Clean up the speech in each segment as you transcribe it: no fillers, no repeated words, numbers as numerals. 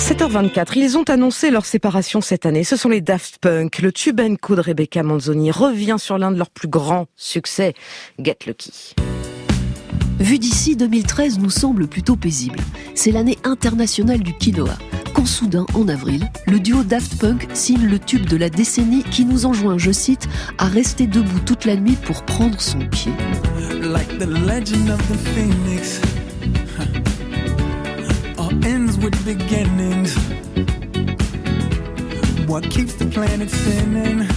7h24, ils ont annoncé leur séparation cette année. Ce sont les Daft Punk. Le tube & Co de Rebecca Manzoni revient sur l'un de leurs plus grands succès, Get Lucky. Vu d'ici, 2013 nous semble plutôt paisible. C'est l'année internationale du quinoa. Quand soudain, en avril, le duo Daft Punk signe le tube de la décennie qui nous enjoint, je cite, à rester debout toute la nuit pour prendre son pied. Like the legend of the phoenix, all ends with beginnings. What keeps the planet spinning?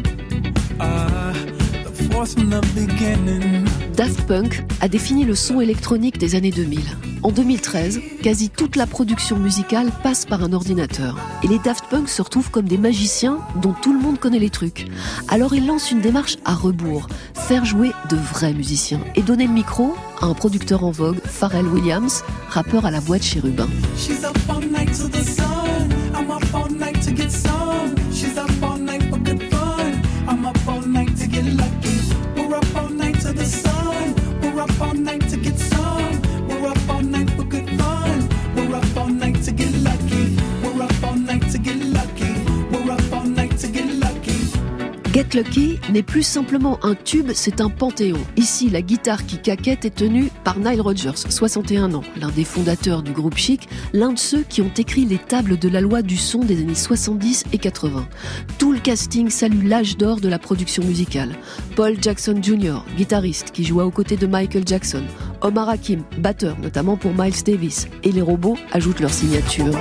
The force from the beginning. Daft Punk a défini le son électronique des années 2000. En 2013, quasi toute la production musicale passe par un ordinateur. Et les Daft Punk se retrouvent comme des magiciens dont tout le monde connaît les trucs. Alors ils lancent une démarche à rebours, faire jouer de vrais musiciens et donner le micro à un producteur en vogue, Pharrell Williams, rappeur à la voix de chérubin. She's up all night to the sun. I'm up all night to get some. She's up all night for good fun. I'm up all night to get lucky. We're up all night to the sun. We're up all night to get some. We're up all night for good fun. We're up all night to get lucky. We're up all night to get lucky. We're up all night to get lucky. Get Lucky n'est plus simplement un tube, c'est un panthéon. Ici, la guitare qui caquette est tenue par Nile Rodgers, 61 ans, l'un des fondateurs du groupe Chic, l'un de ceux qui ont écrit les tables de la loi du son des années 70 et 80. Tout le casting salue l'âge d'or de la production musicale. Paul Jackson Jr., guitariste qui joua aux côtés de Michael Jackson. Omar Hakim, batteur, notamment pour Miles Davis. Et les robots ajoutent leur signature.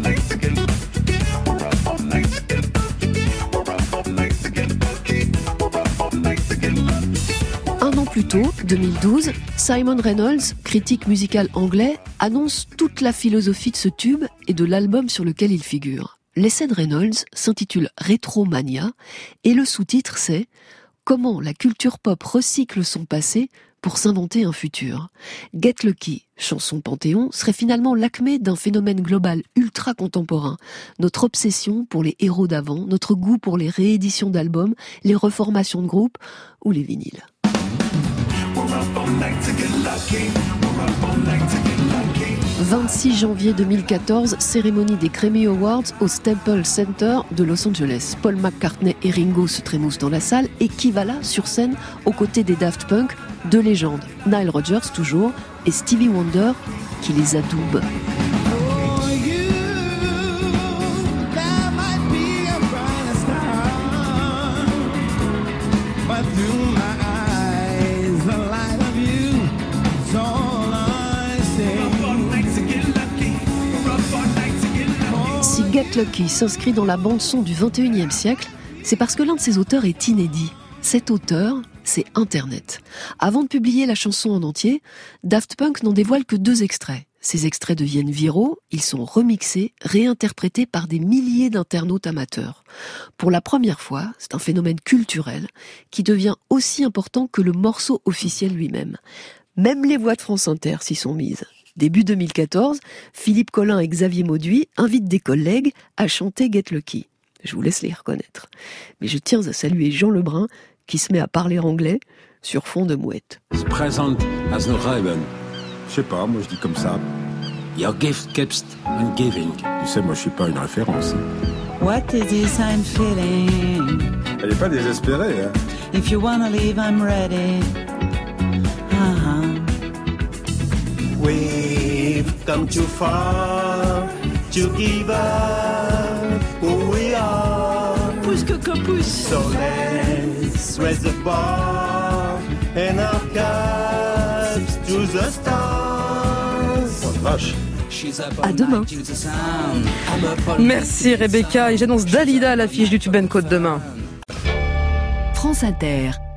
Un an plus tôt, 2012, Simon Reynolds, critique musical anglais, annonce toute la philosophie de ce tube et de l'album sur lequel il figure. L'essai de Reynolds s'intitule Retromania et le sous-titre c'est « Comment la culture pop recycle son passé pour s'inventer un futur ». Get Lucky, chanson panthéon, serait finalement l'acmé d'un phénomène global ultra contemporain. Notre obsession pour les héros d'avant, notre goût pour les rééditions d'albums, les reformations de groupes ou les vinyles. 26 janvier 2014, cérémonie des Grammy Awards au Staples Center de Los Angeles. Paul McCartney et Ringo se trémoussent dans la salle et qui va là, sur scène, aux côtés des Daft Punk, deux légendes, Nile Rodgers toujours, et Stevie Wonder, qui les adoube. Si Get Lucky s'inscrit dans la bande-son du 21e siècle, c'est parce que l'un de ses auteurs est inédit. Cet auteur, c'est Internet. Avant de publier la chanson en entier, Daft Punk n'en dévoile que 2 extraits. Ces extraits deviennent viraux, ils sont remixés, réinterprétés par des milliers d'internautes amateurs. Pour la première fois, c'est un phénomène culturel qui devient aussi important que le morceau officiel lui-même. Même les voix de France Inter s'y sont mises. Début 2014, Philippe Collin et Xavier Mauduit invitent des collègues à chanter Get Lucky. Je vous laisse les reconnaître. Mais je tiens à saluer Jean Lebrun, qui se met à parler anglais sur fond de mouette. Present as no Reben. Je sais pas, moi je dis comme ça. Your gift keeps on giving. Tu sais, moi je suis pas une référence. What is this I'm feeling? Elle est pas désespérée, hein. If you wanna leave, I'm ready. We've come too far to give up who we are. Pousse que pousse. So let's raise the bar and our cups to the stars. Oh vache. À demain. Merci Rebecca, et j'annonce Dalida à l'affiche du tube & Co de demain. France Inter.